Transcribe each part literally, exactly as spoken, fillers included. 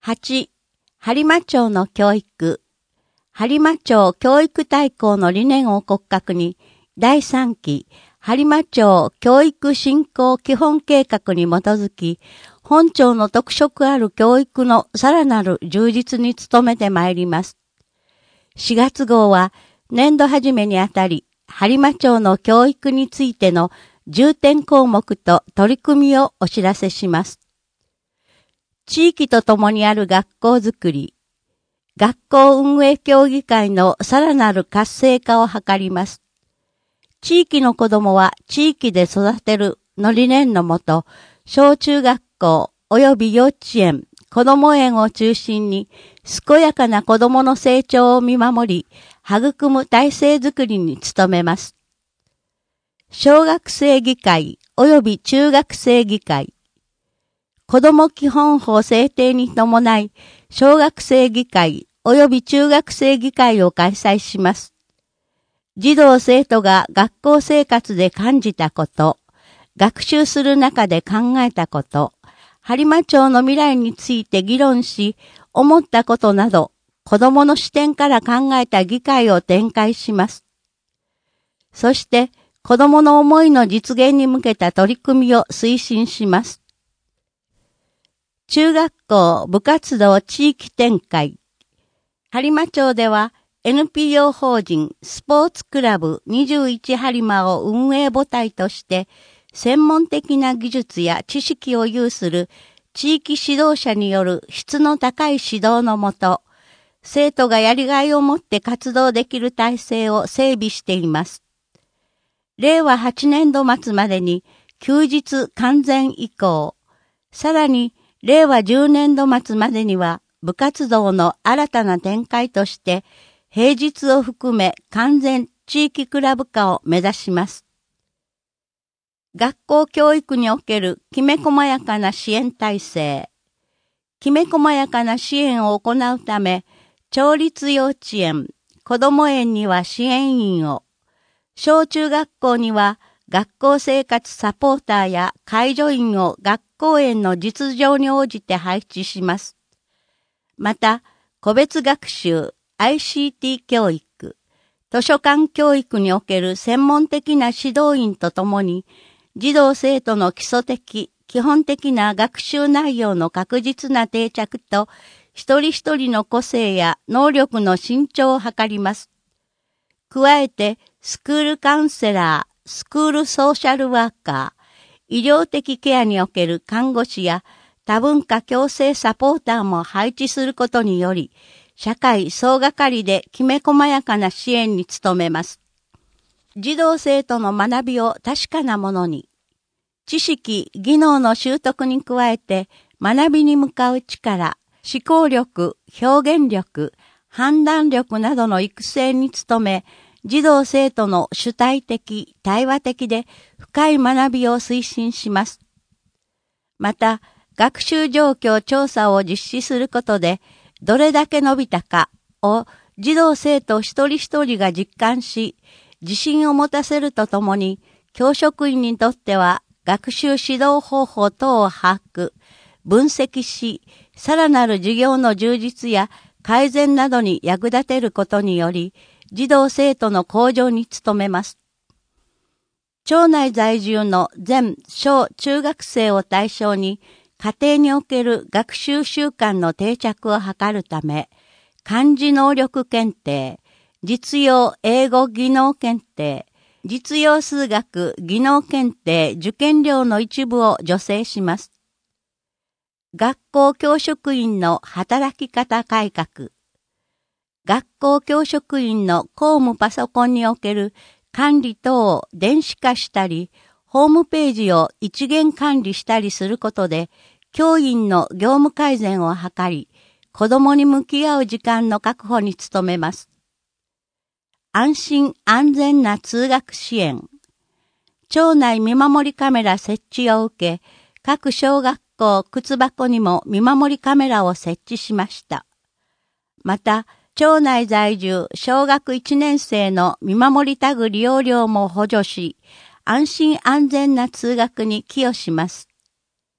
はち、播磨町の教育。播磨町教育大綱の理念を骨格に、だいさんき、播磨町教育振興基本計画に基づき、本町の特色ある教育のさらなる充実に努めてまいります。しがつ号は、年度始めにあたり、播磨町の教育についての重点項目と取り組みをお知らせします。地域とともにある学校づくり、学校運営協議会のさらなる活性化を図ります。地域の子どもは地域で育てるの理念のもと、小中学校及び幼稚園、子ども園を中心に、健やかな子どもの成長を見守り、育む体制づくりに努めます。小学生議会及び中学生議会、子ども基本法制定に伴い、小学生議会及び中学生議会を開催します。児童生徒が学校生活で感じたこと、学習する中で考えたこと、播磨町の未来について議論し、思ったことなど、子どもの視点から考えた議会を展開します。そして、子どもの思いの実現に向けた取り組みを推進します。中学校部活動地域展開。播磨町では エヌピーオー 法人スポーツクラブにじゅういち播磨を運営母体として専門的な技術や知識を有する地域指導者による質の高い指導のもと、生徒がやりがいを持って活動できる体制を整備しています。れいわはちねんど末までに休日完全移行、さらにれいわじゅうねんど末までには部活動の新たな展開として平日を含め完全地域クラブ化を目指します。学校教育におけるきめ細やかな支援体制。きめ細やかな支援を行うため、町立幼稚園、子ども園には支援員を、小中学校には学校生活サポーターや介助員を学校園の実情に応じて配置します。また、個別学習、アイシーティー 教育、図書館教育における専門的な指導員とともに、児童生徒の基礎的、基本的な学習内容の確実な定着と、一人一人の個性や能力の伸長を図ります。加えて、スクールカウンセラー、スクールソーシャルワーカー、医療的ケアにおける看護師や多文化共生サポーターも配置することにより、社会総がかりできめ細やかな支援に努めます。児童生徒の学びを確かなものに、知識、技能の習得に加えて学びに向かう力、思考力、表現力、判断力などの育成に努め、児童生徒の主体的、対話的で深い学びを推進します。また、学習状況調査を実施することで、どれだけ伸びたかを児童生徒一人一人が実感し、自信を持たせるとともに、教職員にとっては学習指導方法等を把握、分析し、さらなる授業の充実や改善などに役立てることにより、児童生徒の向上に努めます。町内在住の全小中学生を対象に、家庭における学習習慣の定着を図るため、漢字能力検定、実用英語技能検定、実用数学技能検定受験料の一部を助成します。学校教職員の働き方改革。学校教職員の公務パソコンにおける管理等を電子化したり、ホームページを一元管理したりすることで、教員の業務改善を図り、子どもに向き合う時間の確保に努めます。安心安全な通学支援。町内見守りカメラ設置を受け、各小学校靴箱にも見守りカメラを設置しました。また、町内在住小学いちねん生の見守りタグ利用料も補助し、安心安全な通学に寄与します。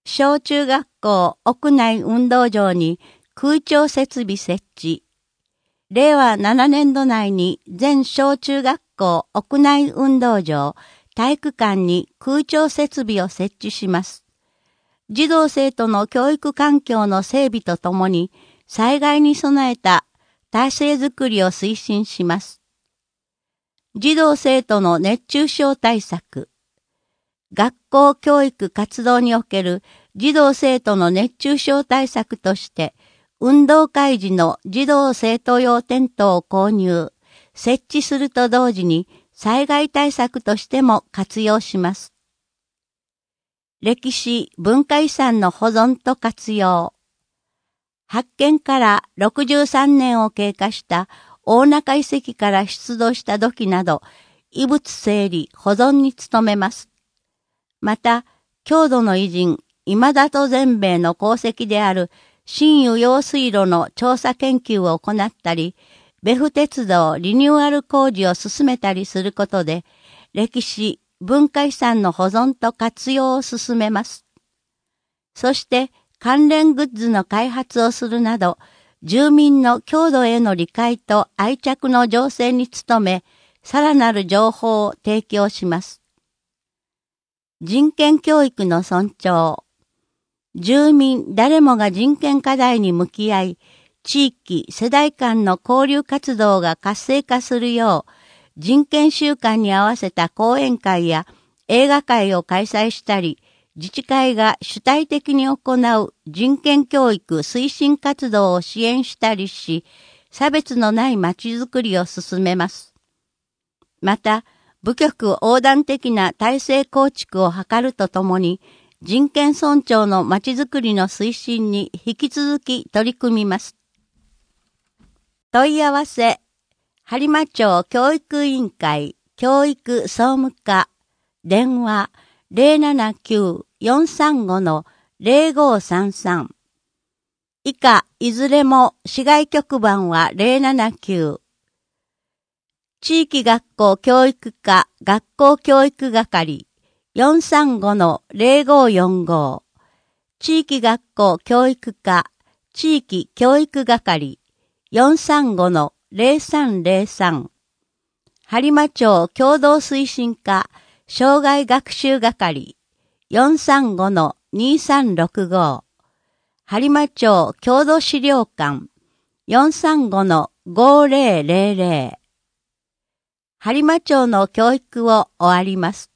小中学校屋内運動場に空調設備設置。れいわななねんど内に全小中学校屋内運動場、体育館に空調設備を設置します。児童生徒の教育環境の整備とともに、災害に備えた体制づくりを推進します。児童生徒の熱中症対策。学校教育活動における児童生徒の熱中症対策として、運動会時の児童生徒用テントを購入、設置すると同時に災害対策としても活用します。歴史文化遺産の保存と活用。発見からろくじゅうさんねんを経過した大中遺跡から出土した土器など、遺物整理保存に努めます。また、郷土の偉人、今里善兵衛の功績である新湯用水路の調査研究を行ったり、別府鉄道リニューアル工事を進めたりすることで、歴史、文化遺産の保存と活用を進めます。そして、関連グッズの開発をするなど、住民の郷土への理解と愛着の醸成に努め、さらなる情報を提供します。人権教育の尊重。住民誰もが人権課題に向き合い、地域、世代間の交流活動が活性化するよう、人権週間に合わせた講演会や映画会を開催したり、自治会が主体的に行う人権教育推進活動を支援したりし、差別のないまちづくりを進めます。また、部局横断的な体制構築を図るとともに、人権尊重のまちづくりの推進に引き続き取り組みます。問い合わせ、播磨町教育委員会教育総務課、電話 ゼロななきゅう よんさんご ゼロごさんさん。以下、いずれも市外局番はゼロななきゅう。地域学校教育課学校教育係 よんさんご ゼロごよんご。地域学校教育課地域教育係 よんさんご ゼロさんゼロさん。播磨町共同推進課障害学習係 よんさんご にさんろくご。播磨町郷土資料館 よんさんご ごゼロゼロゼロ。播磨町の教育を終わります。